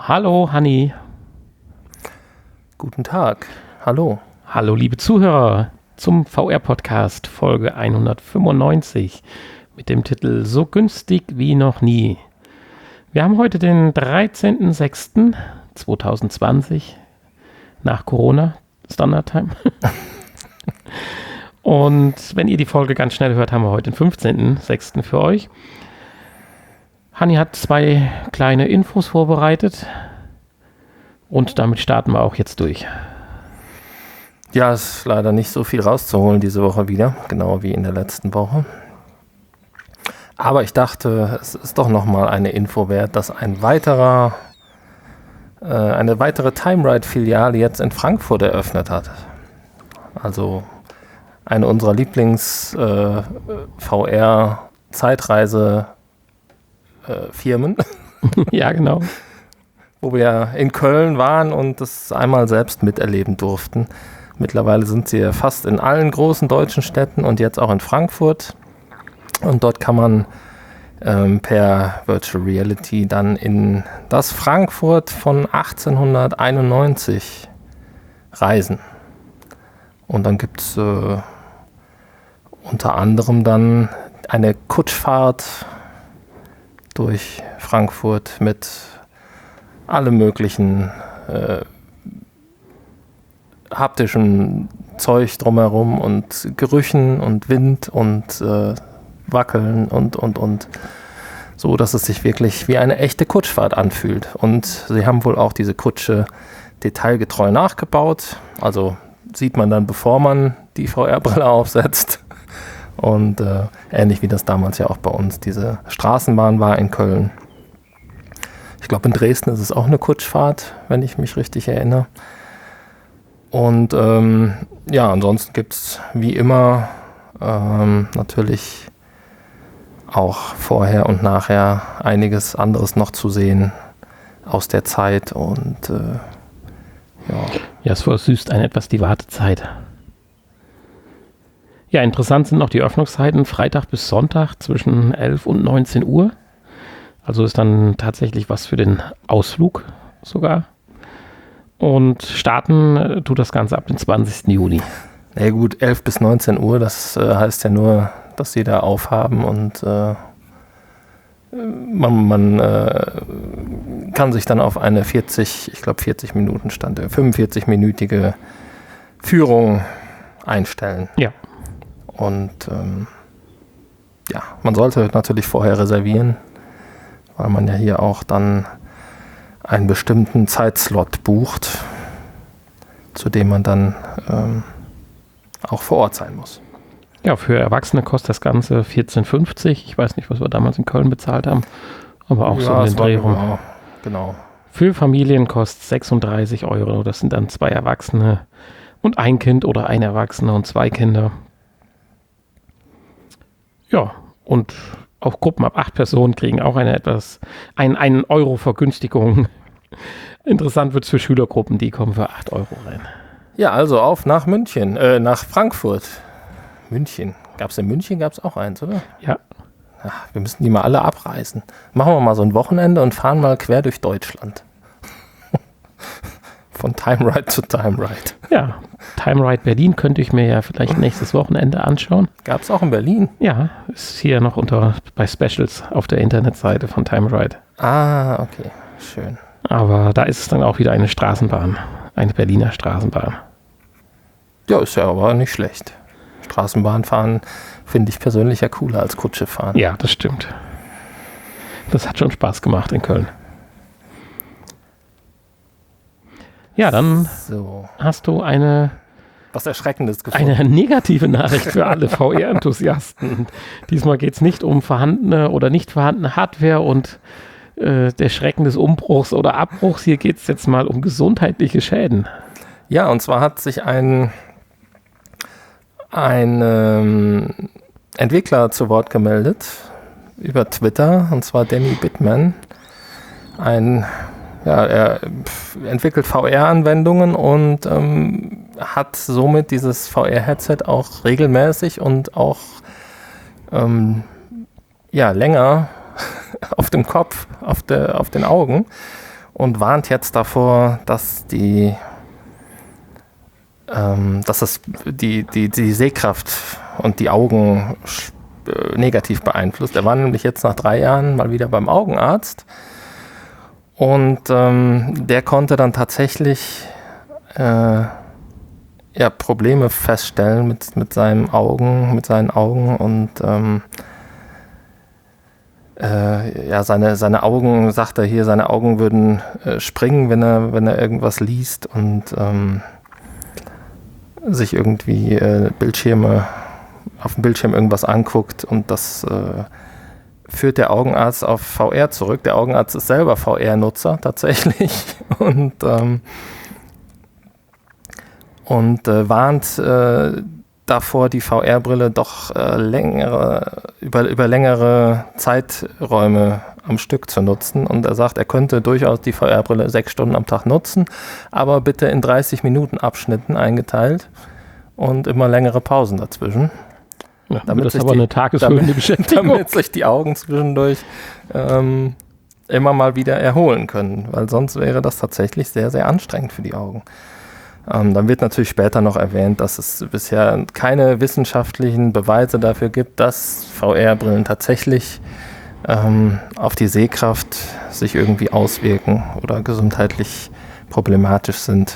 Hallo, Hanni. Guten Tag. Hallo. Hallo, liebe Zuhörer, zum VR-Podcast Folge 195 mit dem Titel So günstig wie noch nie. Wir haben heute den 13.06.2020 nach Corona, Standard-Time. Und wenn ihr die Folge ganz schnell hört, haben wir heute den 15.06. für euch. Hanni hat 2 kleine Infos vorbereitet und damit starten wir auch jetzt durch. Ja, es ist leider nicht so viel rauszuholen diese Woche wieder, genau wie in der letzten Woche. Aber ich dachte, es ist doch nochmal eine Info wert, dass eine weitere TimeRide-Filiale jetzt in Frankfurt eröffnet hat. Also eine unserer Lieblings-VR-Zeitreise Firmen. Ja, genau. Wo wir in Köln waren und das einmal selbst miterleben durften. Mittlerweile sind sie ja fast in allen großen deutschen Städten und jetzt auch in Frankfurt. Und dort kann man per Virtual Reality dann in das Frankfurt von 1891 reisen. Und dann gibt es unter anderem dann eine Kutschfahrt durch Frankfurt mit allem möglichen haptischen Zeug drumherum und Gerüchen und Wind und Wackeln und so, dass es sich wirklich wie eine echte Kutschfahrt anfühlt. Und sie haben wohl auch diese Kutsche detailgetreu nachgebaut. Also sieht man dann, bevor man die VR-Brille aufsetzt. Und ähnlich wie das damals ja auch bei uns diese Straßenbahn war in Köln. Ich glaube, in Dresden ist es auch eine Kutschfahrt, wenn ich mich richtig erinnere. Und ja, ansonsten gibt es wie immer natürlich auch vorher und nachher einiges anderes noch zu sehen aus der Zeit. Und ja. Ja, es versüßt einen etwas die Wartezeit. Ja, interessant sind noch die Öffnungszeiten, Freitag bis Sonntag zwischen 11 und 19 Uhr. Also ist dann tatsächlich was für den Ausflug sogar. Und starten tut das Ganze ab dem 20. Juni. Na gut, 11 bis 19 Uhr, das heißt ja nur, dass sie da aufhaben und man kann sich dann auf eine 45-minütige Führung einstellen. Ja. Und ja, man sollte natürlich vorher reservieren, weil man ja hier auch dann einen bestimmten Zeitslot bucht, zu dem man dann auch vor Ort sein muss. Ja, für Erwachsene kostet das Ganze 14,50. Ich weiß nicht, was wir damals in Köln bezahlt haben, aber auch so in den Dreh rum. Genau. Für Familien kostet 36 Euro. Das sind dann 2 Erwachsene und ein Kind oder ein Erwachsener und 2 Kinder. Ja, und auch Gruppen ab 8 Personen kriegen auch einen Euro Vergünstigung. Interessant wird es für Schülergruppen, die kommen für 8 Euro rein. Ja, also auf nach München, nach Frankfurt. München. Gab es in München auch eins, oder? Ja. Ach, wir müssen die mal alle abreißen. Machen wir mal so ein Wochenende und fahren mal quer durch Deutschland. Von TimeRide zu TimeRide. Ja, TimeRide Berlin könnte ich mir ja vielleicht nächstes Wochenende anschauen. Gab es auch in Berlin? Ja, ist hier noch bei Specials auf der Internetseite von TimeRide. Ah, okay, schön. Aber da ist es dann auch wieder eine Straßenbahn, eine Berliner Straßenbahn. Ja, ist ja aber nicht schlecht. Straßenbahn fahren finde ich persönlich ja cooler als Kutsche fahren. Ja, das stimmt. Das hat schon Spaß gemacht in Köln. Ja, dann hast du was Erschreckendes gefunden. Eine negative Nachricht für alle VR-Enthusiasten. Diesmal geht es nicht um vorhandene oder nicht vorhandene Hardware und der Schrecken des Umbruchs oder Abbruchs. Hier geht es jetzt mal um gesundheitliche Schäden. Ja, und zwar hat sich ein Entwickler zu Wort gemeldet über Twitter, und zwar Danny Bittman. Er entwickelt VR-Anwendungen und hat somit dieses VR-Headset auch regelmäßig und auch länger auf dem Kopf, auf den Augen. und warnt jetzt davor, dass die Sehkraft und die Augen negativ beeinflusst. Er war nämlich jetzt nach 3 Jahren mal wieder beim Augenarzt und der konnte dann tatsächlich Probleme feststellen mit seinen Augen und seine Augen, sagt er hier, seine Augen würden springen, wenn er irgendwas liest und sich irgendwie auf dem Bildschirm irgendwas anguckt, und das führt der Augenarzt auf VR zurück. Der Augenarzt ist selber VR-Nutzer tatsächlich und warnt davor, die VR-Brille doch über längere Zeiträume am Stück zu nutzen. Und er sagt, er könnte durchaus die VR-Brille 6 Stunden am Tag nutzen, aber bitte in 30-Minuten-Abschnitten eingeteilt und immer längere Pausen dazwischen. Ja, damit das aber eine tagesfüllende Beschäftigung. Damit sich die Augen zwischendurch immer mal wieder erholen können, weil sonst wäre das tatsächlich sehr, sehr anstrengend für die Augen. Dann wird natürlich später noch erwähnt, dass es bisher keine wissenschaftlichen Beweise dafür gibt, dass VR-Brillen tatsächlich auf die Sehkraft sich irgendwie auswirken oder gesundheitlich problematisch sind.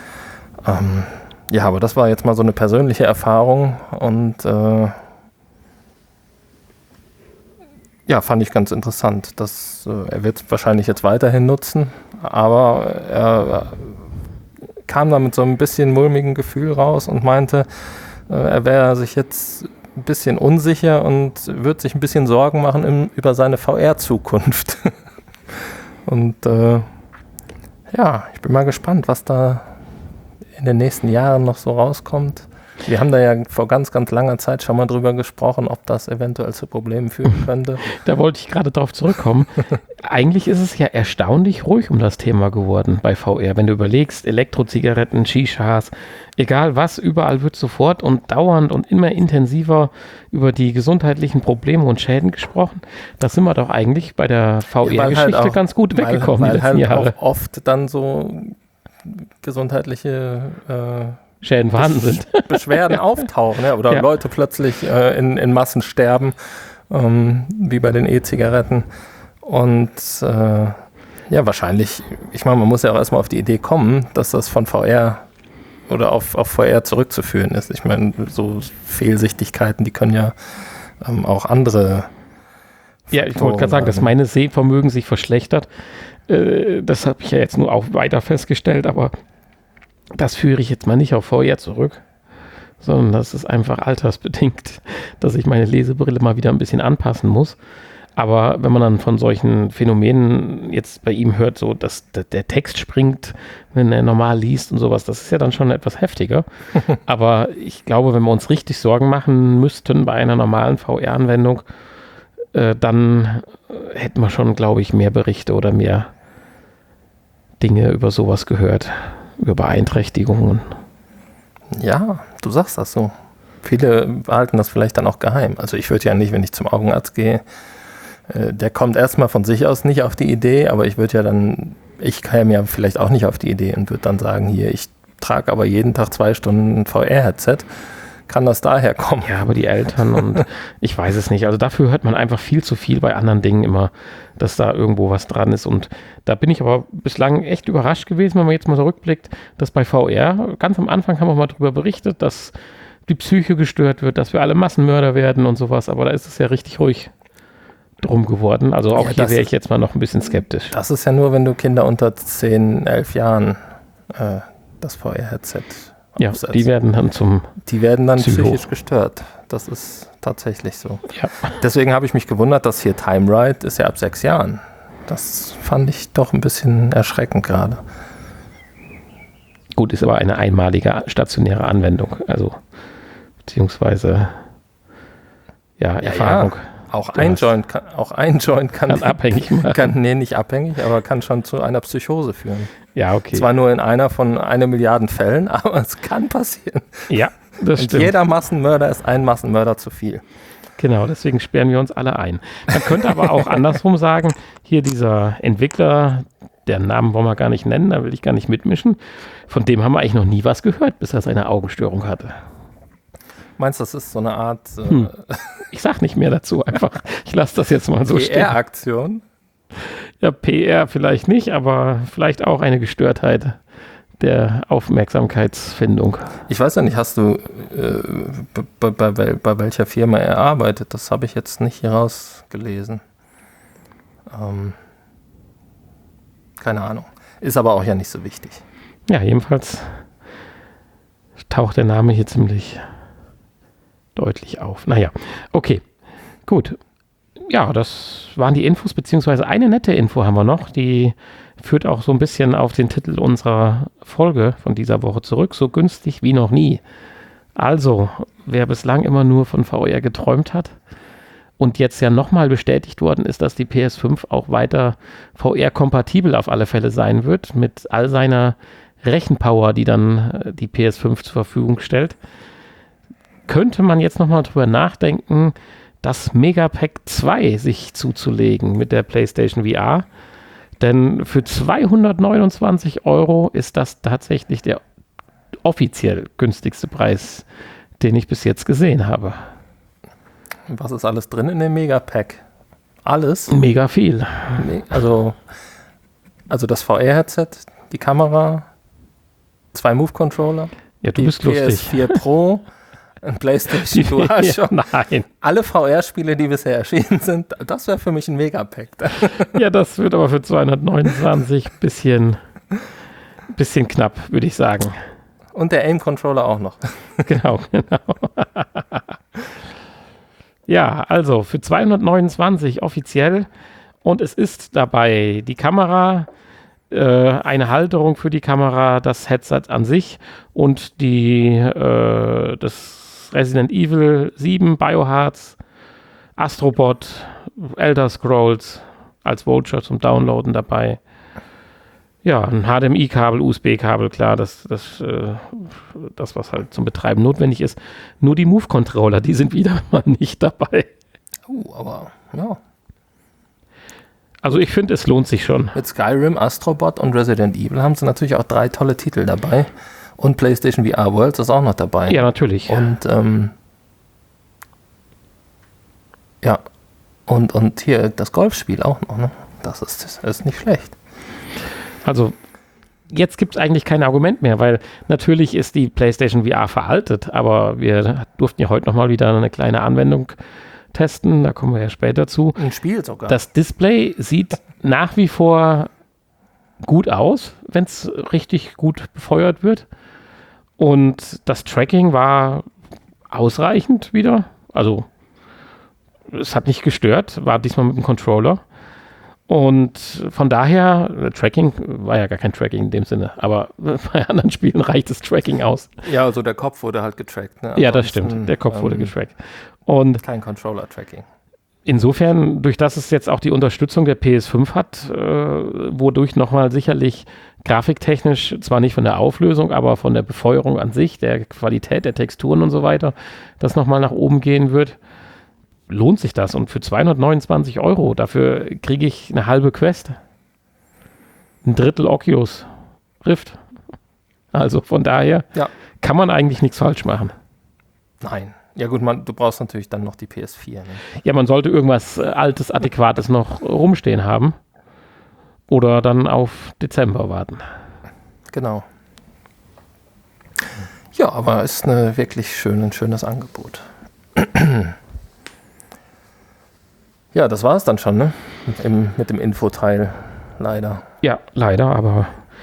Aber das war jetzt mal so eine persönliche Erfahrung und fand ich ganz interessant. Er wird es wahrscheinlich jetzt weiterhin nutzen, aber er kam da mit so ein bisschen mulmigen Gefühl raus und meinte, er wäre sich jetzt ein bisschen unsicher und würde sich ein bisschen Sorgen machen über seine VR-Zukunft. Und ich bin mal gespannt, was da in den nächsten Jahren noch so rauskommt. Wir haben da ja vor ganz, ganz langer Zeit schon mal drüber gesprochen, ob das eventuell zu Problemen führen könnte. Da wollte ich gerade drauf zurückkommen. Eigentlich ist es ja erstaunlich ruhig um das Thema geworden bei VR. Wenn du überlegst, Elektrozigaretten, Shishas, egal was, überall wird sofort und dauernd und immer intensiver über die gesundheitlichen Probleme und Schäden gesprochen. Da sind wir doch eigentlich bei der VR-Geschichte ganz gut weggekommen die letzten Jahre. Auch oft dann so gesundheitliche Schäden vorhanden sind. Beschwerden auftauchen, oder Leute plötzlich in Massen sterben, wie bei den E-Zigaretten. Und wahrscheinlich, ich meine, man muss ja auch erstmal auf die Idee kommen, dass das von VR oder auf VR zurückzuführen ist. Ich meine, so Fehlsichtigkeiten, die können ja auch andere Ja, ich wollte gerade sagen, dass meine Sehvermögen sich verschlechtert. Das habe ich ja jetzt nur auch weiter festgestellt, aber das führe ich jetzt mal nicht auf VR zurück, sondern das ist einfach altersbedingt, dass ich meine Lesebrille mal wieder ein bisschen anpassen muss. Aber wenn man dann von solchen Phänomenen jetzt bei ihm hört, so dass der Text springt, wenn er normal liest und sowas, das ist ja dann schon etwas heftiger. Aber ich glaube, wenn wir uns richtig Sorgen machen müssten bei einer normalen VR-Anwendung, dann hätten wir schon, glaube ich, mehr Berichte oder mehr Dinge über sowas gehört. Über Beeinträchtigungen. Ja, du sagst das so. Viele behalten das vielleicht dann auch geheim. Also ich würde ja nicht, wenn ich zum Augenarzt gehe, der kommt erstmal von sich aus nicht auf die Idee, aber ich käme ja vielleicht auch nicht auf die Idee und würde dann sagen, hier, ich trage aber jeden Tag 2 Stunden ein VR-Headset. Kann das daher kommen? Ja, aber die Eltern und ich weiß es nicht. Also dafür hört man einfach viel zu viel bei anderen Dingen immer, dass da irgendwo was dran ist. Und da bin ich aber bislang echt überrascht gewesen, wenn man jetzt mal so rückblickt, dass bei VR, ganz am Anfang haben wir mal darüber berichtet, dass die Psyche gestört wird, dass wir alle Massenmörder werden und sowas. Aber da ist es ja richtig ruhig drum geworden. Also auch hier wäre ich jetzt mal noch ein bisschen skeptisch. Das ist ja nur, wenn du Kinder unter 10, 11 Jahren das VR-Headset aufsetzt. Die werden dann psychisch gestört. Das ist tatsächlich so. Ja. Deswegen habe ich mich gewundert, dass hier Time Ride ist ja ab 6 Jahren. Das fand ich doch ein bisschen erschreckend gerade. Gut, ist aber eine einmalige stationäre Anwendung. Also beziehungsweise Erfahrung. Ja. Auch ein Joint kann abhängig machen. Nicht abhängig, aber kann schon zu einer Psychose führen. Ja, okay. Zwar nur in einer von 1 Milliarde Fällen, aber es kann passieren. Ja, das stimmt. Und jeder Massenmörder ist ein Massenmörder zu viel. Genau, deswegen sperren wir uns alle ein. Man könnte aber auch andersrum sagen, hier dieser Entwickler, deren Namen wollen wir gar nicht nennen, da will ich gar nicht mitmischen. Von dem haben wir eigentlich noch nie was gehört, bis er seine Augenstörung hatte. Meinst du, das ist so eine Art Ich sag nicht mehr dazu einfach. Ich lasse das jetzt mal so stehen. PR-Aktion? Ja, PR vielleicht nicht, aber vielleicht auch eine Gestörtheit der Aufmerksamkeitsfindung. Ich weiß ja nicht, hast du bei welcher Firma er arbeitet? Das habe ich jetzt nicht hier rausgelesen. Keine Ahnung. Ist aber auch ja nicht so wichtig. Ja, jedenfalls taucht der Name hier ziemlich deutlich auf. Naja, okay, gut. Ja, das waren die Infos, beziehungsweise eine nette Info haben wir noch, die führt auch so ein bisschen auf den Titel unserer Folge von dieser Woche zurück, so günstig wie noch nie. Also, wer bislang immer nur von VR geträumt hat und jetzt ja nochmal bestätigt worden ist, dass die PS5 auch weiter VR-kompatibel auf alle Fälle sein wird, mit all seiner Rechenpower, die dann die PS5 zur Verfügung stellt, könnte man jetzt nochmal drüber nachdenken, das Megapack 2 sich zuzulegen mit der PlayStation VR. Denn für 229 € ist das tatsächlich der offiziell günstigste Preis, den ich bis jetzt gesehen habe. Was ist alles drin in dem Megapack? Alles? Mega viel. Also das VR-Headset, die Kamera, 2 Move-Controller, ja, du bist lustig. PS4 Pro, ein PlayStation DualShock. Nein. Alle VR-Spiele, die bisher erschienen sind, das wäre für mich ein Megapack. Ja, das wird aber für 229 bisschen knapp, würde ich sagen. Und der Aim-Controller auch noch. Genau. Ja, also für 229 offiziell und es ist dabei die Kamera, eine Halterung für die Kamera, das Headset an sich und das Resident Evil 7, Biohards, Astrobot, Elder Scrolls als Voucher zum Downloaden dabei. Ja, ein HDMI-Kabel, USB-Kabel, klar, das, was halt zum Betreiben notwendig ist. Nur die Move-Controller, die sind wieder mal nicht dabei. Aber ja. Also ich finde, es lohnt sich schon. Mit Skyrim, Astrobot und Resident Evil haben sie natürlich auch 3 tolle Titel dabei. Und PlayStation VR Worlds ist auch noch dabei. Ja, natürlich. Und ja, und hier das Golfspiel auch noch, ne? Das ist nicht schlecht. Also jetzt gibt es eigentlich kein Argument mehr, weil natürlich ist die PlayStation VR veraltet, aber wir durften ja heute nochmal wieder eine kleine Anwendung testen, da kommen wir ja später zu. Ein Spiel sogar. Das Display sieht nach wie vor gut aus, wenn es richtig gut befeuert wird. Und das Tracking war ausreichend wieder. Also es hat nicht gestört, war diesmal mit dem Controller. Und von daher, Tracking war ja gar kein Tracking in dem Sinne, aber bei anderen Spielen reicht das Tracking aus. Ja, also der Kopf wurde halt getrackt. Ne? Ja, das stimmt, der Kopf wurde getrackt. Und kein Controller-Tracking. Insofern, durch das es jetzt auch die Unterstützung der PS5 hat, wodurch nochmal sicherlich grafiktechnisch, zwar nicht von der Auflösung, aber von der Befeuerung an sich, der Qualität der Texturen und so weiter, das nochmal nach oben gehen wird, lohnt sich das. Und für 229 €, dafür kriege ich eine halbe Quest. Ein Drittel Oculus Rift. Also von daher kann man eigentlich nichts falsch machen. Nein. Ja gut, du brauchst natürlich dann noch die PS4. Ne? Ja, man sollte irgendwas Altes, Adäquates noch rumstehen haben. Oder dann auf Dezember warten. Genau. Ja, aber ist ein schönes Angebot. Ja, das war es dann schon, ne? Mit dem Infoteil, leider. Ja, leider, aber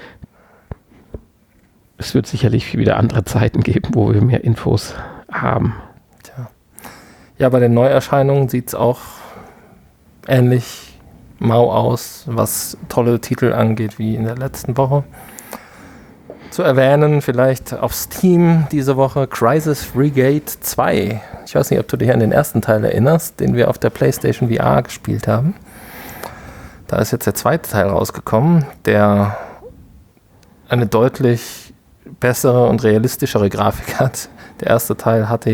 es wird sicherlich wieder andere Zeiten geben, wo wir mehr Infos haben. Tja. Ja, bei den Neuerscheinungen sieht es auch ähnlich mau aus, was tolle Titel angeht, wie in der letzten Woche. Zu erwähnen vielleicht auf Steam diese Woche Crisis Brigade 2. Ich weiß nicht, ob du dich an den ersten Teil erinnerst, den wir auf der PlayStation VR gespielt haben. Da ist jetzt der zweite Teil rausgekommen, der eine deutlich bessere und realistischere Grafik hat. Der erste Teil war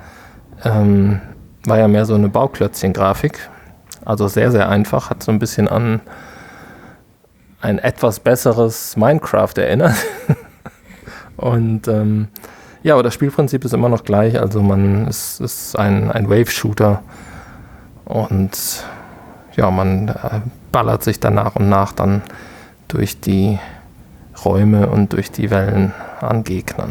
ja mehr so eine Bauklötzchen-Grafik. Also sehr, sehr einfach, hat so ein bisschen an ein etwas besseres Minecraft erinnert. Und aber das Spielprinzip ist immer noch gleich. Also es ist ein Wave-Shooter und ja, man ballert sich dann nach und nach dann durch die Räume und durch die Wellen an Gegnern.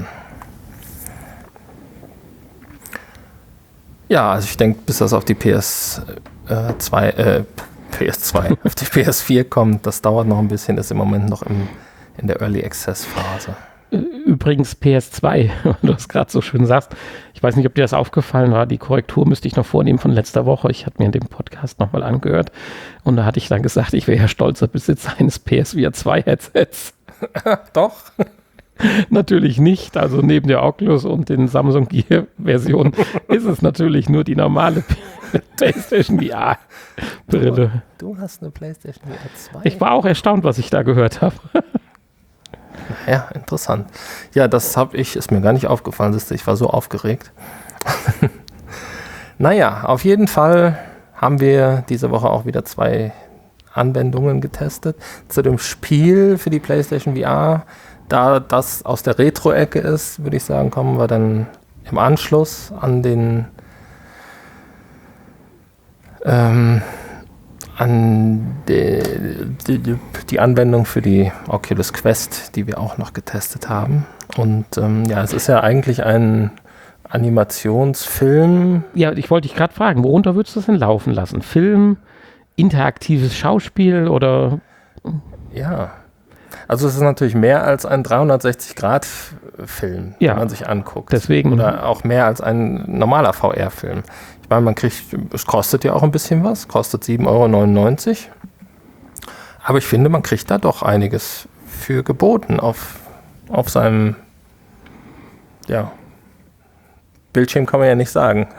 Ja, also ich denke, bis das auf die PS2, auf die PS4 kommt, das dauert noch ein bisschen, ist im Moment noch in der Early Access Phase. Übrigens PS2, du das gerade so schön sagst. Ich weiß nicht, ob dir das aufgefallen war. Die Korrektur müsste ich noch vornehmen von letzter Woche. Ich hatte mir den Podcast nochmal angehört und da hatte ich dann gesagt, ich wäre ja stolzer Besitzer eines PSVR 2 Headsets. Doch. Natürlich nicht. Also neben der Oculus und den Samsung Gear Version ist es natürlich nur die normale PlayStation VR Brille. Du hast eine PlayStation VR 2? Ich war auch erstaunt, was ich da gehört habe. Ja, interessant. Ja, ist mir gar nicht aufgefallen, ich war so aufgeregt. Naja, auf jeden Fall haben wir diese Woche auch wieder 2 Anwendungen getestet. Zu dem Spiel für die PlayStation VR, da das aus der Retro-Ecke ist, würde ich sagen, kommen wir dann im Anschluss an die Anwendung für die Oculus Quest, die wir auch noch getestet haben. Und es ist ja eigentlich ein Animationsfilm. Ja, ich wollte dich gerade fragen, worunter würdest du das denn laufen lassen? Film, interaktives Schauspiel oder? Ja, also es ist natürlich mehr als ein 360-Grad-Film, den man sich anguckt. Deswegen. Oder auch mehr als ein normaler VR-Film. Ich meine, es kostet ja auch ein bisschen was, kostet 7,99 €. Aber ich finde, man kriegt da doch einiges für geboten auf seinem Bildschirm, kann man ja nicht sagen.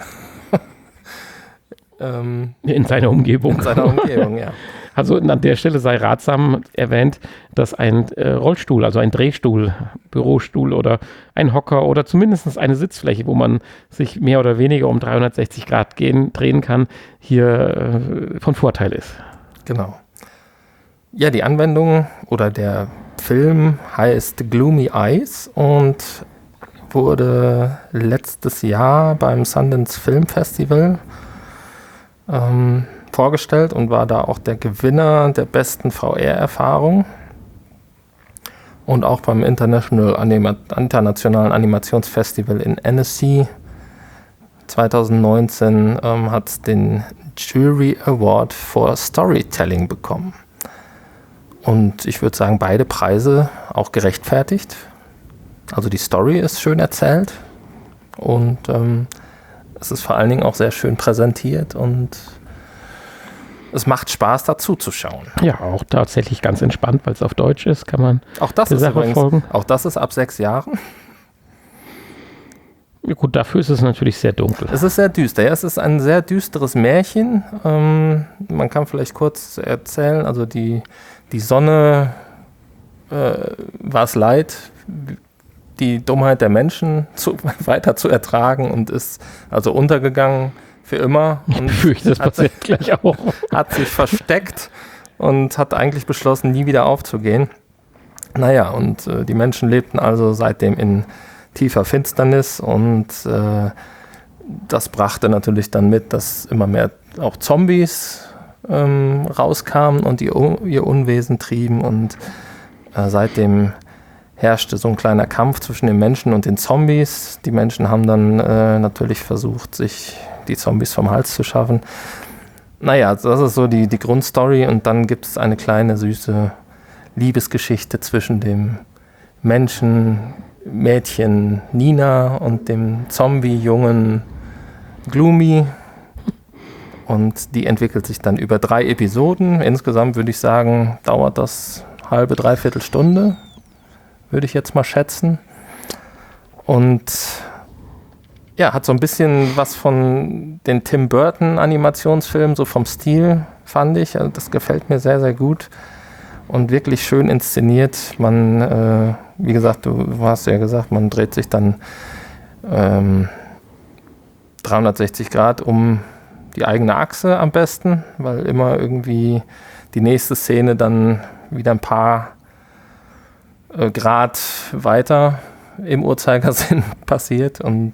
In seiner Umgebung. In seiner Umgebung, ja. Also an der Stelle sei ratsam erwähnt, dass ein Rollstuhl, also ein Drehstuhl, Bürostuhl oder ein Hocker oder zumindest eine Sitzfläche, wo man sich mehr oder weniger um 360 Grad drehen kann, hier von Vorteil ist. Genau. Ja, die Anwendung oder der Film heißt Gloomy Eyes und wurde letztes Jahr beim Sundance Film Festival vorgestellt und war da auch der Gewinner der besten VR-Erfahrung. Und auch beim Internationalen Animationsfestival in Annecy 2019 hat es den Jury Award for Storytelling bekommen. Und ich würde sagen, beide Preise auch gerechtfertigt. Also die Story ist schön erzählt und es ist vor allen Dingen auch sehr schön präsentiert und es macht Spaß, dazu zu schauen. Ja, auch tatsächlich ganz entspannt, weil es auf Deutsch ist, kann man auch das der Sache folgen. Auch das ist ab 6 Jahren. Ja, gut, dafür ist es natürlich sehr dunkel. Es ist sehr düster. Ja, es ist ein sehr düsteres Märchen. Man kann vielleicht kurz erzählen, also die Sonne war es leid, die Dummheit der Menschen weiter zu ertragen und ist also untergegangen für immer. Und ich fürchte, das passiert gleich auch. Hat sich versteckt und hat eigentlich beschlossen, nie wieder aufzugehen. Naja, und die Menschen lebten also seitdem in tiefer Finsternis und das brachte natürlich dann mit, dass immer mehr auch Zombies rauskamen und ihr Unwesen trieben und seitdem herrschte so ein kleiner Kampf zwischen den Menschen und den Zombies. Die Menschen haben dann natürlich versucht, sich die Zombies vom Hals zu schaffen. Naja, das ist so die Grundstory und dann gibt es eine kleine, süße Liebesgeschichte zwischen dem Mädchen Nina und dem Zombie-Jungen Gloomy. Und die entwickelt sich dann über 3 Episoden. Insgesamt würde ich sagen, dauert das halbe, dreiviertel Stunde, würde ich jetzt mal schätzen. Und ja, hat so ein bisschen was von den Tim Burton Animationsfilmen, so vom Stil, fand ich. Also das gefällt mir sehr, sehr gut und wirklich schön inszeniert. Man, wie gesagt, du hast ja gesagt, man dreht sich dann 360 Grad um die eigene Achse am besten, weil immer irgendwie die nächste Szene dann wieder ein paar Grad weiter im Uhrzeigersinn passiert. Und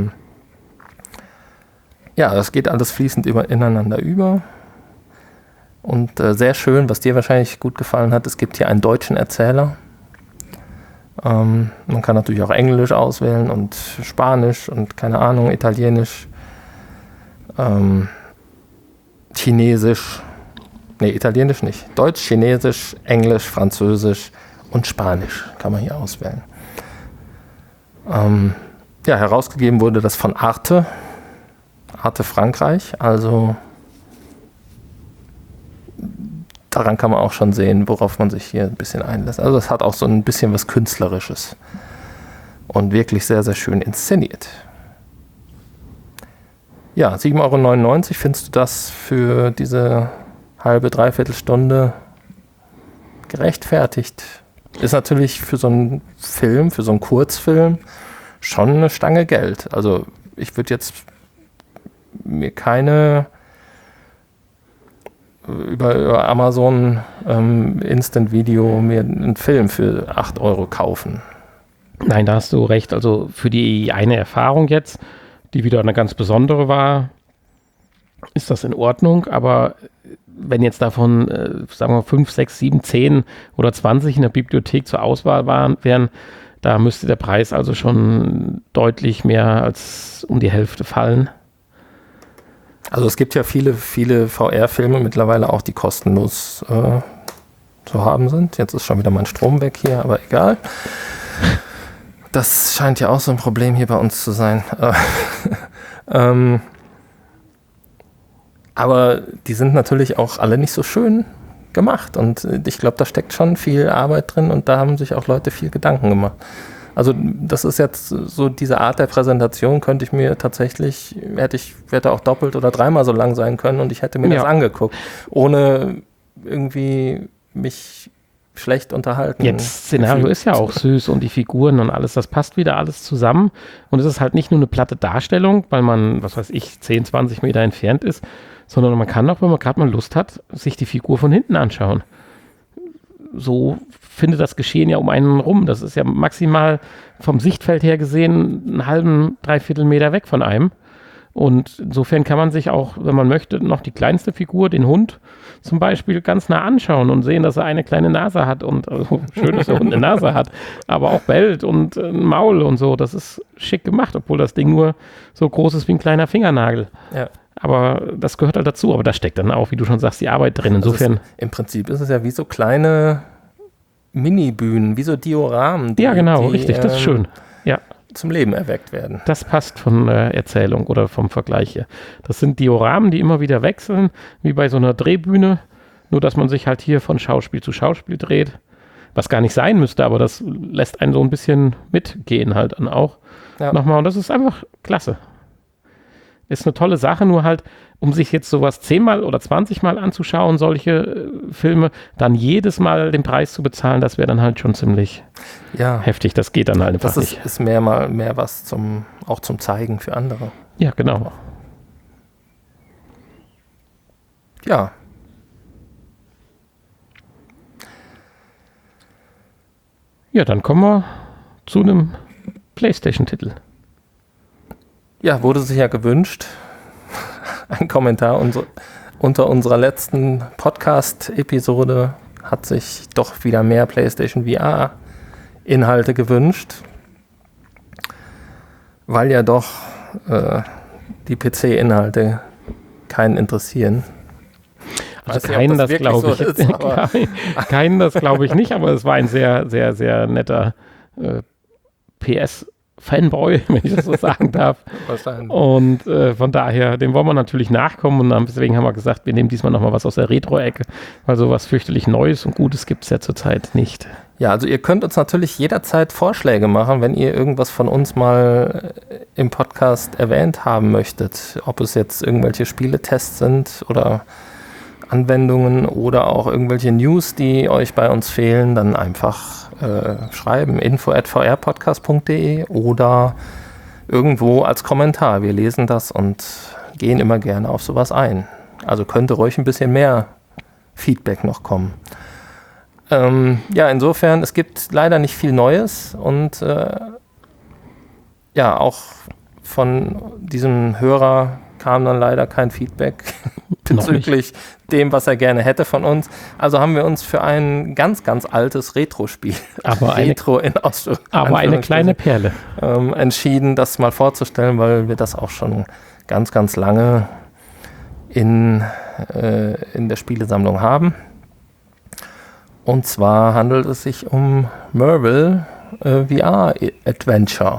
das geht alles fließend ineinander über. Und sehr schön, was dir wahrscheinlich gut gefallen hat, es gibt hier einen deutschen Erzähler. Man kann natürlich auch Englisch auswählen und Spanisch und keine Ahnung, Italienisch, Chinesisch, Italienisch nicht, Deutsch, Chinesisch, Englisch, Französisch und Spanisch kann man hier auswählen. Herausgegeben wurde das von Arte Frankreich, also daran kann man auch schon sehen, worauf man sich hier ein bisschen einlässt. Also es hat auch so ein bisschen was Künstlerisches und wirklich sehr, sehr schön inszeniert. Ja, 7,99 € findest du das für diese halbe, dreiviertel Stunde gerechtfertigt? Ist natürlich für so einen Film, für so einen Kurzfilm schon eine Stange Geld. Also ich würde jetzt mir keine über Amazon Instant Video mir einen Film für 8 € kaufen. Nein, da hast du recht. Also für die eine Erfahrung jetzt, die wieder eine ganz besondere war, ist das in Ordnung. Aber wenn jetzt davon, sagen wir 5, 6, 7, 10 oder 20 in der Bibliothek zur Auswahl wären, da müsste der Preis also schon deutlich mehr als um die Hälfte fallen. Also es gibt ja viele VR-Filme mittlerweile auch, die kostenlos zu haben sind. Jetzt ist schon wieder mein Strom weg hier, aber egal. Das scheint ja auch so ein Problem hier bei uns zu sein. Aber die sind natürlich auch alle nicht so schön gemacht. Und ich glaube, da steckt schon viel Arbeit drin und da haben sich auch Leute viel Gedanken gemacht. Also das ist jetzt so diese Art der Präsentation, könnte ich mir tatsächlich, hätte auch doppelt oder dreimal so lang sein können und ich hätte mir das angeguckt, ohne irgendwie mich schlecht unterhalten. Jetzt, das Szenario ist ja auch süß und die Figuren und alles, das passt wieder alles zusammen und es ist halt nicht nur eine platte Darstellung, weil man, 10, 20 Meter entfernt ist, sondern man kann auch, wenn man gerade mal Lust hat, sich die Figur von hinten anschauen. So findet das Geschehen ja um einen rum. Das ist ja maximal vom Sichtfeld her gesehen einen halben, dreiviertel Meter weg von einem. Und insofern kann man sich auch, wenn man möchte, noch die kleinste Figur, den Hund zum Beispiel, ganz nah anschauen und sehen, dass er eine kleine Nase hat und also schön, dass der Hund eine Nase hat, aber auch bellt und ein Maul und so. Das ist schick gemacht, obwohl das Ding nur so groß ist wie ein kleiner Fingernagel. Ja. Aber das gehört halt dazu. Aber da steckt dann auch, wie du schon sagst, die Arbeit drin. Insofern. Im Prinzip ist es ja wie so kleine Mini-Bühnen, wie so Dioramen. Ja, genau, richtig. Das ist schön. Ja. Zum Leben erweckt werden. Das passt von Erzählung oder vom Vergleich her. Das sind Dioramen, die immer wieder wechseln, wie bei so einer Drehbühne. Nur, dass man sich halt hier von Schauspiel zu Schauspiel dreht. Was gar nicht sein müsste, aber das lässt einen so ein bisschen mitgehen halt dann auch. Ja. Nochmal. Und das ist einfach klasse. Ist eine tolle Sache, nur halt, um sich jetzt sowas 10-mal oder 20-mal anzuschauen, solche Filme, dann jedes Mal den Preis zu bezahlen, das wäre dann halt schon ziemlich heftig. Das geht dann halt einfach nicht. Das ist mehr was auch zum Zeigen für andere. Ja, genau. Ja. Ja, dann kommen wir zu einem PlayStation-Titel. Ja, wurde sich ja gewünscht. Ein Kommentar unter unserer letzten Podcast-Episode hat sich doch wieder mehr PlayStation VR-Inhalte gewünscht, weil ja doch die PC-Inhalte keinen interessieren. Also keinen, das glaube ich. Keinen, das glaube ich nicht, aber es war ein sehr, sehr, sehr netter PS-Fanboy, wenn ich das so sagen darf. Wahrscheinlich. Und von daher, dem wollen wir natürlich nachkommen und deswegen haben wir gesagt, wir nehmen diesmal nochmal was aus der Retro-Ecke, weil sowas fürchterlich Neues und Gutes gibt es ja zurzeit nicht. Ja, also ihr könnt uns natürlich jederzeit Vorschläge machen, wenn ihr irgendwas von uns mal im Podcast erwähnt haben möchtet. Ob es jetzt irgendwelche Spieletests sind oder Anwendungen oder auch irgendwelche News, die euch bei uns fehlen, dann einfach schreiben, info@vrpodcast.de oder irgendwo als Kommentar. Wir lesen das und gehen immer gerne auf sowas ein. Also könnte ruhig ein bisschen mehr Feedback noch kommen. Ja, insofern, es gibt leider nicht viel Neues und ja, auch von diesem Hörer kam dann leider kein Feedback bezüglich dem, was er gerne hätte von uns. Also haben wir uns für ein ganz, ganz altes Retro-Spiel, Retro in aber eine kleine Perle, entschieden, das mal vorzustellen, weil wir das auch schon ganz, ganz lange in der Spielesammlung haben. Und zwar handelt es sich um Merville VR Adventure.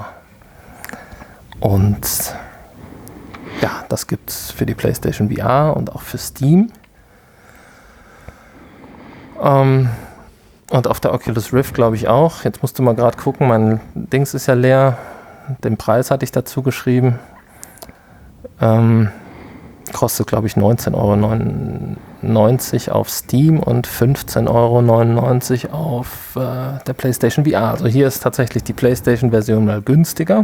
Und ja, das gibt es für die PlayStation VR und auch für Steam. Und auf der Oculus Rift glaube ich auch. Jetzt musst du mal gerade gucken, mein Dings ist ja leer. Den Preis hatte ich dazu geschrieben. Kostet glaube ich 19,99 € auf Steam und 15,99 € auf der PlayStation VR. Also hier ist tatsächlich die PlayStation-Version mal günstiger.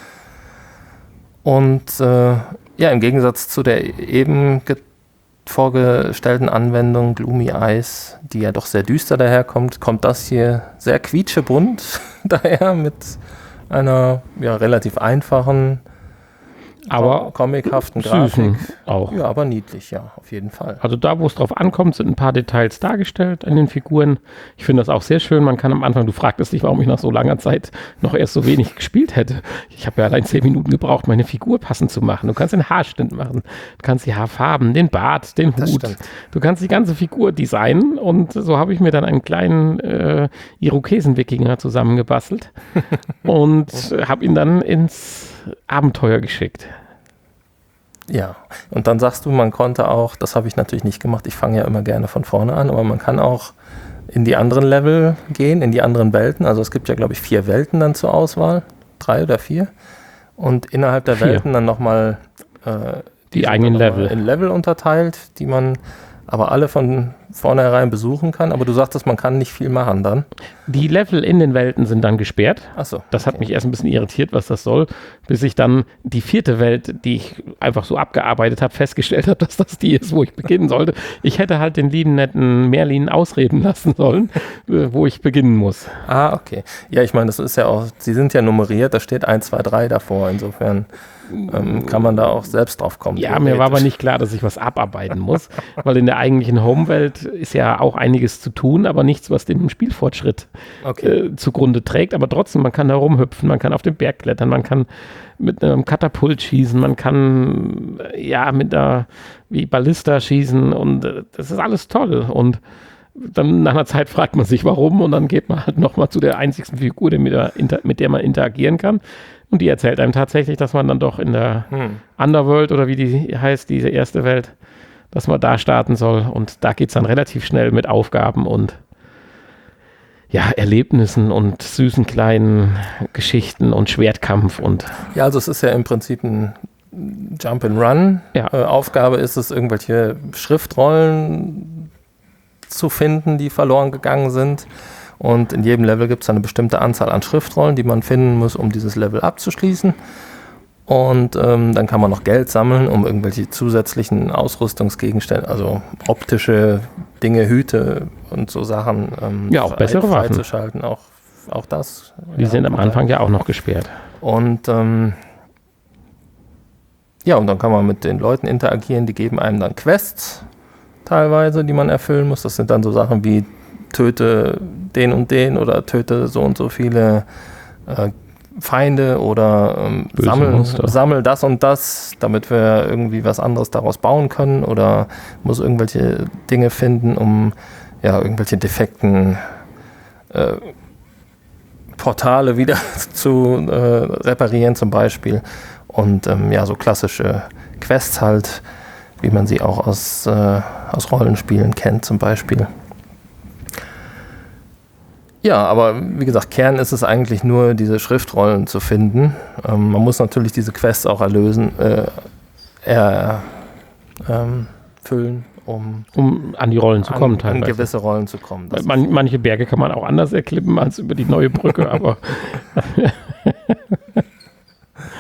Und ja, im Gegensatz zu der eben vorgestellten Anwendung Gloomy Eyes, die ja doch sehr düster daherkommt, kommt das hier sehr quietschebunt daher mit einer ja, relativ einfachen, aber comichaften Grafik. Auch. Ja, aber niedlich, ja, auf jeden Fall. Also da, wo es drauf ankommt, sind ein paar Details dargestellt an den Figuren. Ich finde das auch sehr schön. Man kann am Anfang, du fragtest dich, warum ich nach so langer Zeit noch erst so wenig gespielt hätte. Ich habe ja allein 10 Minuten gebraucht, meine Figur passend zu machen. Du kannst den Haarschnitt machen, du kannst die Haarfarben, den Bart, den Hut. Du kannst die ganze Figur designen und so habe ich mir dann einen kleinen Irokesen-Wikinger zusammengebastelt und habe ihn dann ins Abenteuer geschickt. Ja, und dann sagst du, man konnte auch, das habe ich natürlich nicht gemacht, ich fange ja immer gerne von vorne an, aber man kann auch in die anderen Level gehen, in die anderen Welten. Also es gibt ja, glaube ich, 4 Welten dann zur Auswahl, 3 oder 4. Und innerhalb der 4. Welten dann nochmal die eigenen Level. In Level unterteilt, die man aber alle von vornherein besuchen kann. Aber du sagtest, man kann nicht viel machen dann. Die Level in den Welten sind dann gesperrt. Ach so, das hat mich erst ein bisschen irritiert, was das soll, bis ich dann die 4. Welt, die ich einfach so abgearbeitet habe, festgestellt habe, dass das die ist, wo ich beginnen sollte. Ich hätte halt den lieben, netten Merlin ausreden lassen sollen, wo ich beginnen muss. Ah, okay. Ja, ich meine, das ist ja auch, sie sind ja nummeriert, da steht 1, 2, 3 davor. Insofern kann man da auch selbst drauf kommen. Ja, mir war aber nicht klar, dass ich was abarbeiten muss, weil in der eigentlichen Home-Welt ist ja auch einiges zu tun, aber nichts, was dem Spielfortschritt zugrunde trägt. Aber trotzdem, man kann da rumhüpfen, man kann auf den Berg klettern, man kann mit einem Katapult schießen, man kann ja mit einer wie Ballista schießen und das ist alles toll. Und dann nach einer Zeit fragt man sich, warum, und dann geht man halt nochmal zu der einzigsten Figur, mit der man interagieren kann. Und die erzählt einem tatsächlich, dass man dann doch in der Underworld oder wie die heißt, diese erste Welt, dass man da starten soll. Und da geht es dann relativ schnell mit Aufgaben und ja, Erlebnissen und süßen kleinen Geschichten und Schwertkampf. Und ja, also es ist ja im Prinzip ein Jump-and-Run. Ja. Aufgabe ist es, irgendwelche Schriftrollen zu finden, die verloren gegangen sind. Und in jedem Level gibt es eine bestimmte Anzahl an Schriftrollen, die man finden muss, um dieses Level abzuschließen. Und dann kann man noch Geld sammeln, um irgendwelche zusätzlichen Ausrüstungsgegenstände, also optische Dinge, Hüte und so Sachen ja, auch bessere Waffen freizuschalten. Auch das. Die sind am Anfang ja auch noch gesperrt. Und ja, und dann kann man mit den Leuten interagieren, die geben einem dann Quests teilweise, die man erfüllen muss. Das sind dann so Sachen wie töte den und den oder töte so und so viele Feinde oder sammel das und das, damit wir irgendwie was anderes daraus bauen können, oder muss irgendwelche Dinge finden, um ja irgendwelche defekten Portale wieder zu reparieren zum Beispiel. Und ja, so klassische Quests halt, wie man sie auch aus Rollenspielen kennt zum Beispiel. Ja, aber wie gesagt, Kern ist es eigentlich nur, diese Schriftrollen zu finden. Man muss natürlich diese Quests auch füllen, um an die Rollen zu kommen teilweise. An gewisse Rollen zu kommen. Manche Berge kann man auch anders erklippen als über die neue Brücke, aber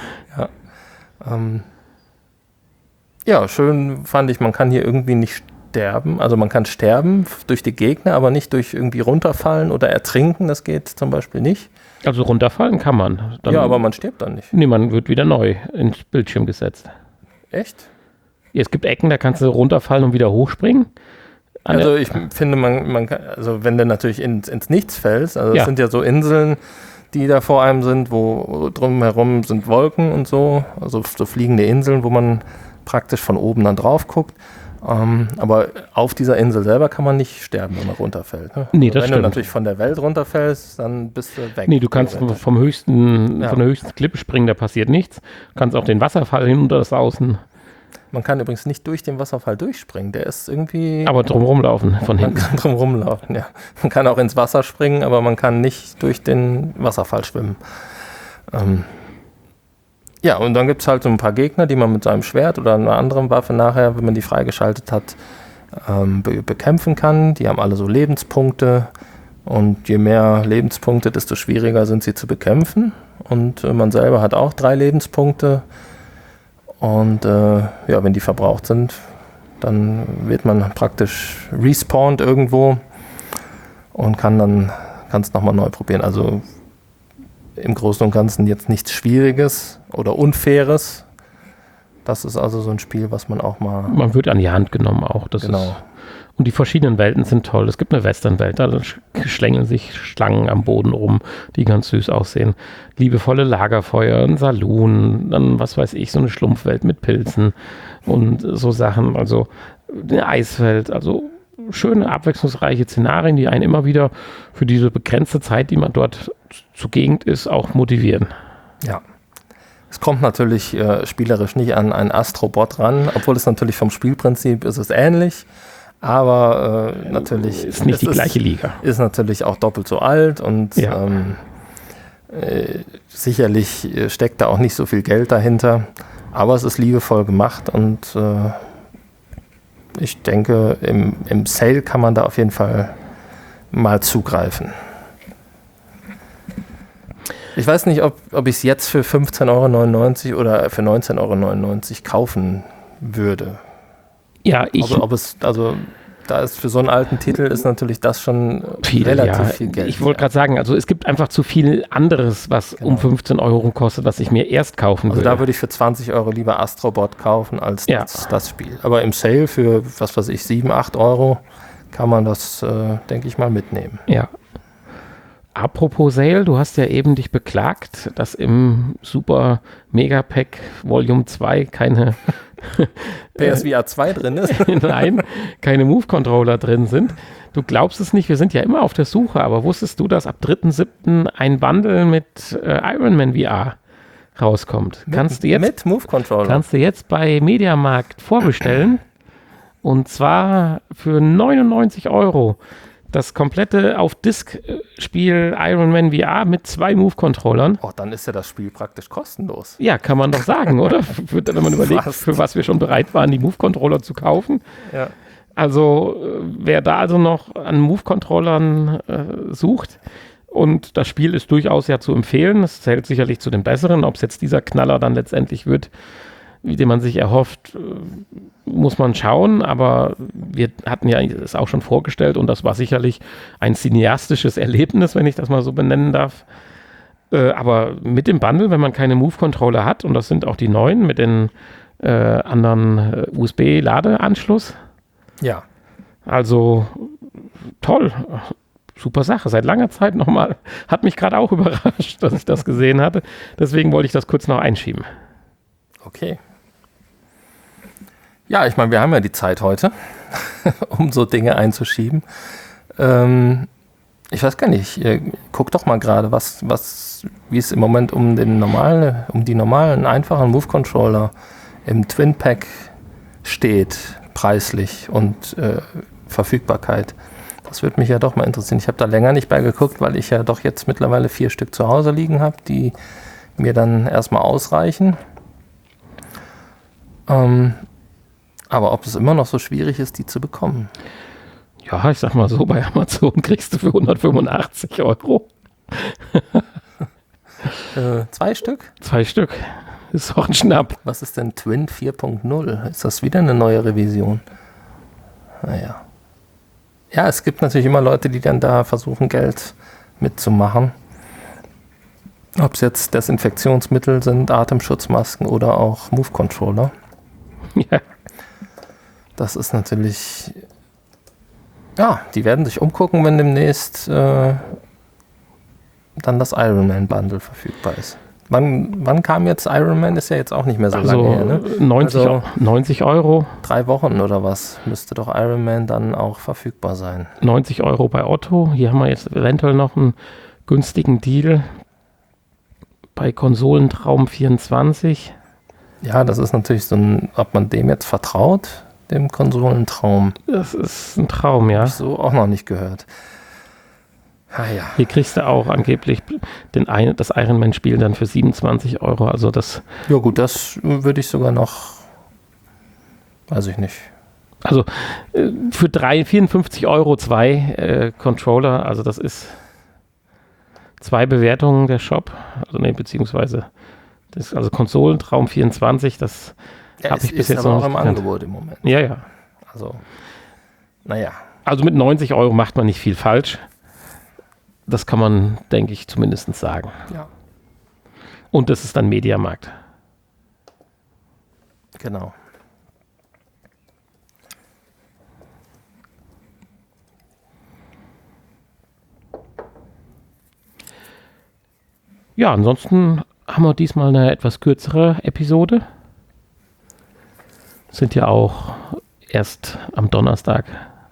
ja, schön fand ich, man kann hier irgendwie nicht sterben. Also man kann sterben durch die Gegner, aber nicht durch irgendwie runterfallen oder ertrinken. Das geht zum Beispiel nicht. Also runterfallen kann man. Ja, aber man stirbt dann nicht. Nee, man wird wieder neu ins Bildschirm gesetzt. Echt? Ja, es gibt Ecken, da kannst du runterfallen und wieder hochspringen. Also ich finde, man kann, also wenn du natürlich ins Nichts fällst, also es sind ja so Inseln, die da vor einem sind, wo drumherum sind Wolken und so, also so fliegende Inseln, wo man praktisch von oben dann drauf guckt. Aber auf dieser Insel selber kann man nicht sterben, wenn man runterfällt. Ne? Nee, das wenn stimmt. du natürlich von der Welt runterfällst, dann bist du weg. Nee, du kannst von der höchsten Klippe springen, da passiert nichts. Du kannst auch den Wasserfall hinuntersausen. Man kann übrigens nicht durch den Wasserfall durchspringen, der ist irgendwie... Aber drumherum laufen, von hinten. Man kann drumherum laufen, ja. Man kann auch ins Wasser springen, aber man kann nicht durch den Wasserfall schwimmen. Ja, und dann gibt es halt so ein paar Gegner, die man mit seinem Schwert oder einer anderen Waffe nachher, wenn man die freigeschaltet hat, bekämpfen kann. Die haben alle so Lebenspunkte und je mehr Lebenspunkte, desto schwieriger sind sie zu bekämpfen. Und man selber hat auch 3 Lebenspunkte. Und wenn die verbraucht sind, dann wird man praktisch respawned irgendwo und kann es nochmal neu probieren. Also im Großen und Ganzen jetzt nichts Schwieriges oder Unfaires. Das ist also so ein Spiel, was man auch mal... Man wird an die Hand genommen auch. Und die verschiedenen Welten sind toll. Es gibt eine Westernwelt, da schlängeln sich Schlangen am Boden rum, die ganz süß aussehen. Liebevolle Lagerfeuer, ein Saloon, dann was weiß ich, so eine Schlumpfwelt mit Pilzen und so Sachen. Also eine Eiswelt, also schöne, abwechslungsreiche Szenarien, die einen immer wieder für diese begrenzte Zeit, die man dort zugegen ist, auch motivieren. Ja. Es kommt natürlich spielerisch nicht an einen Astrobot ran, obwohl es natürlich vom Spielprinzip ist es ähnlich. Aber natürlich ist nicht die gleiche Liga. Ist natürlich auch doppelt so alt und sicherlich steckt da auch nicht so viel Geld dahinter. Aber es ist liebevoll gemacht und ich denke, im Sale kann man da auf jeden Fall mal zugreifen. Ich weiß nicht, ob ich es jetzt für 15,99 € oder für 19,99 € kaufen würde. Ja, da ist für so einen alten Titel ist natürlich das schon relativ viel Geld. Ich wollte gerade sagen, also es gibt einfach zu viel anderes, was um 15 € kostet, was ich mir erst kaufen würde. Also da würde ich für 20 € lieber Astrobot kaufen als das Spiel. Aber im Sale für, was weiß ich, 7, 8 € kann man das, denke ich mal, mitnehmen. Ja. Apropos Sale, du hast ja eben dich beklagt, dass im Super Mega Pack Volume 2 keine PSVR 2 drin ist? Nein, keine Move-Controller drin sind. Du glaubst es nicht, wir sind ja immer auf der Suche, aber wusstest du, dass ab 3.7. ein Bundle mit Iron Man VR rauskommt? Mit Move-Controller? Kannst du jetzt bei Mediamarkt vorbestellen und zwar für 99 €. Das komplette Auf-Disk-Spiel Iron Man VR mit 2 Move-Controllern. Oh, dann ist ja das Spiel praktisch kostenlos. Ja, kann man doch sagen, oder? Wenn man überlegt, für was wir schon bereit waren, die Move-Controller zu kaufen. Ja. Also, wer da also noch an Move-Controllern sucht, und das Spiel ist durchaus ja zu empfehlen, es zählt sicherlich zu den besseren, ob es jetzt dieser Knaller dann letztendlich wird, wie den man sich erhofft, muss man schauen, aber wir hatten ja es auch schon vorgestellt und das war sicherlich ein cineastisches Erlebnis, wenn ich das mal so benennen darf. Aber mit dem Bundle, wenn man keine Move-Controller hat, und das sind auch die neuen mit den anderen USB-Ladeanschluss. Ja. Also toll, super Sache. Seit langer Zeit nochmal, hat mich gerade auch überrascht, dass ich das gesehen hatte. Deswegen wollte ich das kurz noch einschieben. Okay. Ja, ich meine, wir haben ja die Zeit heute, um so Dinge einzuschieben. Ich weiß gar nicht, guck doch mal gerade, wie es im Moment um die normalen, einfachen Move-Controller im Twin-Pack steht, preislich und Verfügbarkeit. Das würde mich ja doch mal interessieren. Ich habe da länger nicht bei geguckt, weil ich ja doch jetzt mittlerweile 4 Stück zu Hause liegen habe, die mir dann erstmal ausreichen. Aber ob es immer noch so schwierig ist, die zu bekommen? Ja, ich sag mal so, bei Amazon kriegst du für 185 €. 2 Stück? 2 Stück. Ist auch ein Schnapp. Was ist denn Twin 4.0? Ist das wieder eine neue Revision? naja. Ja, es gibt natürlich immer Leute, die dann da versuchen, Geld mitzumachen. Ob es jetzt Desinfektionsmittel sind, Atemschutzmasken oder auch Move-Controller. Ja. Das ist natürlich... Ja, die werden sich umgucken, wenn demnächst dann das Ironman-Bundle verfügbar ist. Wann kam jetzt Ironman? Ist ja jetzt auch nicht mehr so lange her, ne? 90 Euro. 3 Wochen oder was müsste doch Ironman dann auch verfügbar sein. 90 Euro bei Otto. Hier haben wir jetzt eventuell noch einen günstigen Deal bei Konsolentraum 24. Ja, das ist natürlich so ein, ob man dem jetzt vertraut, dem Konsolentraum. Das ist ein Traum, ja. Hab ich so auch noch nicht gehört. Ah ja. Hier kriegst du auch angeblich das Ironman-Spiel dann für 27 Euro. Also das. Ja gut, das würde ich sogar noch, weiß ich nicht. Also für 54 Euro 2 Controller, also das ist 2 Bewertungen der Shop. Also ne, beziehungsweise das ist also Konsolentraum 24, das habe ich bis jetzt noch nicht im Angebot im Moment. Ja, ja. Also, naja. Also mit 90 Euro macht man nicht viel falsch. Das kann man, denke ich, zumindest sagen. Ja. Und das ist dann Mediamarkt. Genau. Ja, ansonsten haben wir diesmal eine etwas kürzere Episode. Sind ja auch erst am Donnerstag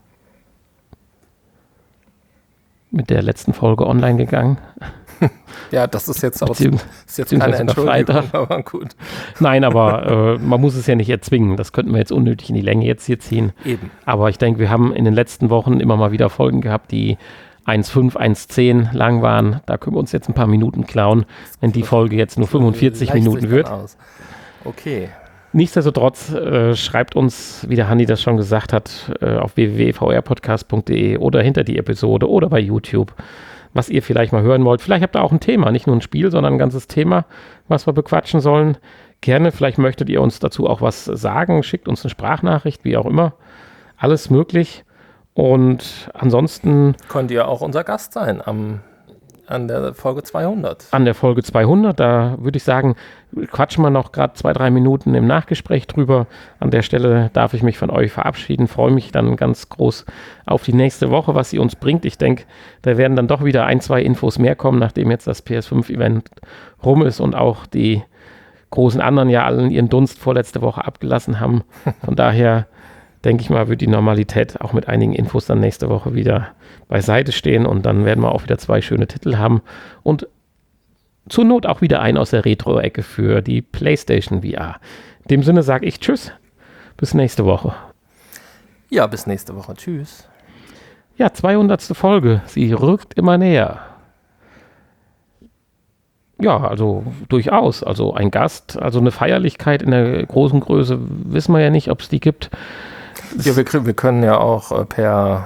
mit der letzten Folge online gegangen. Ja, das ist jetzt auch ist jetzt keine Entschuldigung, aber gut. Nein, aber man muss es ja nicht erzwingen. Das könnten wir jetzt unnötig in die Länge jetzt hier ziehen. Eben. Aber ich denke, wir haben in den letzten Wochen immer mal wieder Folgen gehabt, die 1,5, 1,10 lang waren. Da können wir uns jetzt ein paar Minuten klauen, wenn die Folge jetzt nur 45 Minuten wird. Okay. Nichtsdestotrotz schreibt uns, wie der Hanni das schon gesagt hat, auf www.vrpodcast.de oder hinter die Episode oder bei YouTube, was ihr vielleicht mal hören wollt. Vielleicht habt ihr auch ein Thema, nicht nur ein Spiel, sondern ein ganzes Thema, was wir bequatschen sollen. Gerne, vielleicht möchtet ihr uns dazu auch was sagen, schickt uns eine Sprachnachricht, wie auch immer. Alles möglich. Und ansonsten... Könnt ihr auch unser Gast sein an der Folge 200. An der Folge 200, da würde ich sagen, quatschen wir noch gerade 2-3 Minuten im Nachgespräch drüber. An der Stelle darf ich mich von euch verabschieden, freue mich dann ganz groß auf die nächste Woche, was sie uns bringt. Ich denke, da werden dann doch wieder 1-2 Infos mehr kommen, nachdem jetzt das PS5-Event rum ist und auch die großen anderen ja allen ihren Dunst vorletzte Woche abgelassen haben. Von daher denke ich mal, wird die Normalität auch mit einigen Infos dann nächste Woche wieder beiseite stehen und dann werden wir auch wieder 2 schöne Titel haben und zur Not auch wieder einen aus der Retro-Ecke für die PlayStation VR. In dem Sinne sage ich Tschüss, bis nächste Woche. Ja, bis nächste Woche. Tschüss. Ja, 200. Folge. Sie rückt immer näher. Ja, also durchaus. Also ein Gast, also eine Feierlichkeit in der großen Größe, wissen wir ja nicht, ob es die gibt. Ja, wir können ja auch per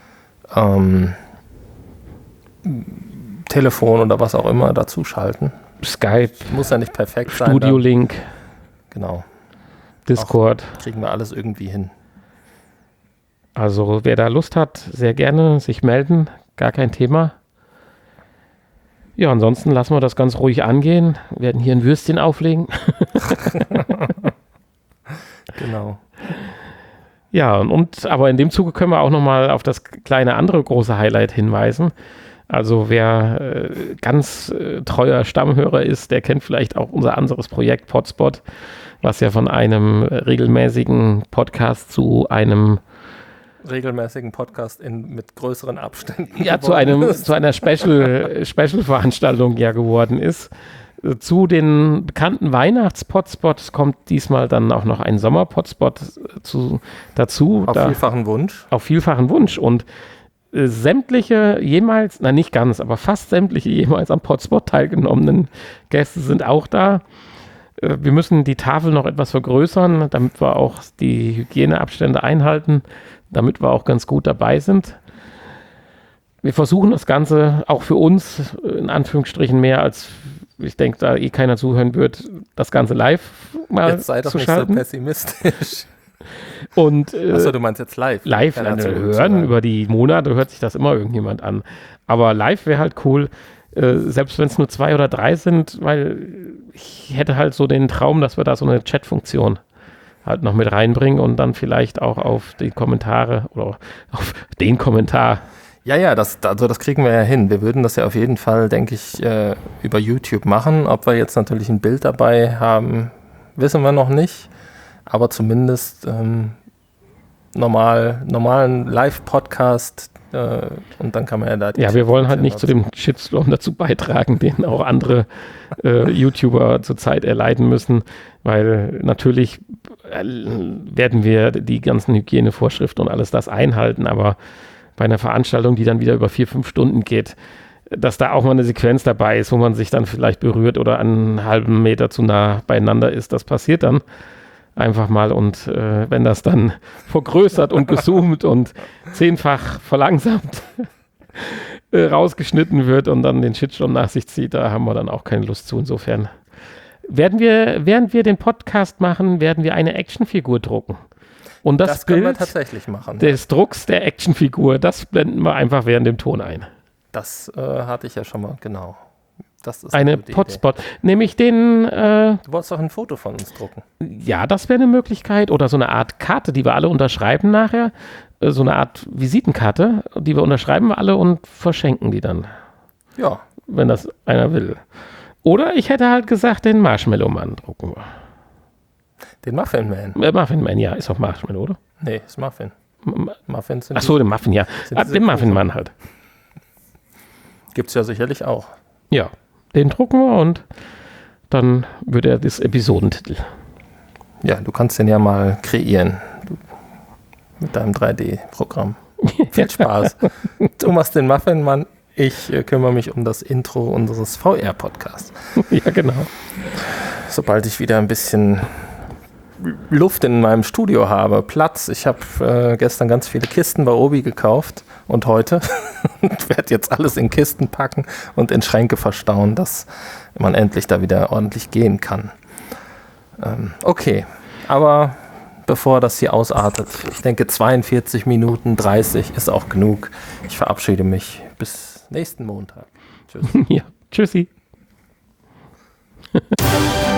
Telefon oder was auch immer dazu schalten. Skype. Muss ja nicht perfekt sein. Studio Link. Genau. Discord. Auch kriegen wir alles irgendwie hin. Also wer da Lust hat, sehr gerne sich melden. Gar kein Thema. Ja, ansonsten lassen wir das ganz ruhig angehen. Wir werden hier ein Würstchen auflegen. Genau. Ja, aber in dem Zuge können wir auch nochmal auf das kleine andere große Highlight hinweisen. Also wer ganz treuer Stammhörer ist, der kennt vielleicht auch unser anderes Projekt Podspot, was ja von einem regelmäßigen Podcast zu einem regelmäßigen Podcast mit größeren Abständen. Ja, zu einer Special-Veranstaltung ja geworden ist. Zu den bekannten Weihnachts-Podspots kommt diesmal dann auch noch ein Sommer-Podspot dazu. Auf vielfachen Wunsch. Auf vielfachen Wunsch. Und sämtliche jemals, na nicht ganz, aber fast sämtliche jemals am Podspot teilgenommenen Gäste sind auch da. Wir müssen die Tafel noch etwas vergrößern, damit wir auch die Hygieneabstände einhalten, damit wir auch ganz gut dabei sind. Wir versuchen das Ganze auch für uns, in Anführungsstrichen mehr als, ich denke, da keiner zuhören wird, das Ganze live mal Jetzt sei doch zu nicht schalten. so pessimistisch. Und, achso, du meinst jetzt live? Live hören, über die Monate hört sich das immer irgendjemand an. Aber live wäre halt cool, selbst wenn es nur 2 oder 3 sind, weil ich hätte halt so den Traum, dass wir da so eine Chat-Funktion halt noch mit reinbringen und dann vielleicht auch auf die Kommentare oder auf den Kommentar. Ja, das kriegen wir ja hin. Wir würden das ja auf jeden Fall, denke ich, über YouTube machen. Ob wir jetzt natürlich ein Bild dabei haben, wissen wir noch nicht. Aber zumindest normalen Live-Podcast und dann kann man ja da... Ja, wir wollen halt nicht zu dem Shitstorm dazu beitragen, den auch andere YouTuber zurzeit erleiden müssen, weil natürlich werden wir die ganzen Hygienevorschriften und alles das einhalten, aber bei einer Veranstaltung, die dann wieder über 4-5 Stunden geht, dass da auch mal eine Sequenz dabei ist, wo man sich dann vielleicht berührt oder einen halben Meter zu nah beieinander ist, das passiert dann einfach mal und wenn das dann vergrößert und gezoomt und 10-fach verlangsamt rausgeschnitten wird und dann den Shitstorm nach sich zieht, da haben wir dann auch keine Lust zu. Insofern während wir den Podcast machen, werden wir eine Actionfigur drucken. Und das können wir Bild tatsächlich machen. Des Drucks der Actionfigur, das blenden wir einfach während dem Ton ein. Das hatte ich ja schon mal, genau. Das ist eine Potspot. Nämlich den... du wolltest doch ein Foto von uns drucken. Ja, das wäre eine Möglichkeit. Oder so eine Art Karte, die wir alle unterschreiben nachher. So eine Art Visitenkarte, die wir unterschreiben alle und verschenken die dann. Ja. Wenn das einer will. Oder ich hätte halt gesagt, den Marshmallow-Mann drucken wir. Den Muffin-Man? Muffin-Man, ja. Ist auch Marshmallow, oder? Nee, ist Muffin. Muffins sind Achso, den Muffin, ja. Den Muffin-Mann halt. Gibt's ja sicherlich auch. Ja, den drucken wir und dann wird er das Episodentitel. Ja, du kannst den ja mal kreieren. Mit deinem 3D-Programm. Viel Spaß. Du machst den Muffin-Mann. Ich kümmere mich um das Intro unseres VR-Podcasts. Ja, genau. Sobald ich wieder ein bisschen Luft in meinem Studio habe, Platz. Ich habe gestern ganz viele Kisten bei Obi gekauft und heute und werde jetzt alles in Kisten packen und in Schränke verstauen, dass man endlich da wieder ordentlich gehen kann. Okay, aber bevor das hier ausartet, ich denke 42 Minuten 30 ist auch genug. Ich verabschiede mich bis nächsten Montag. Tschüss. Ja, tschüssi.